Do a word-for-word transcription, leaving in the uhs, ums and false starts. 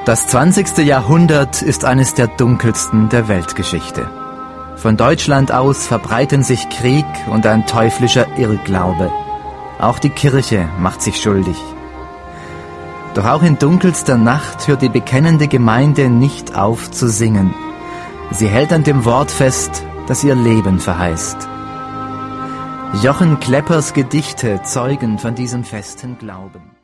Das zwanzigste Jahrhundert ist eines der dunkelsten der Weltgeschichte. Von Deutschland aus verbreiten sich Krieg und ein teuflischer Irrglaube. Auch die Kirche macht sich schuldig. Doch auch in dunkelster Nacht hört die bekennende Gemeinde nicht auf zu singen. Sie hält an dem Wort fest, das ihr Leben verheißt. Jochen Kleppers Gedichte zeugen von diesem festen Glauben.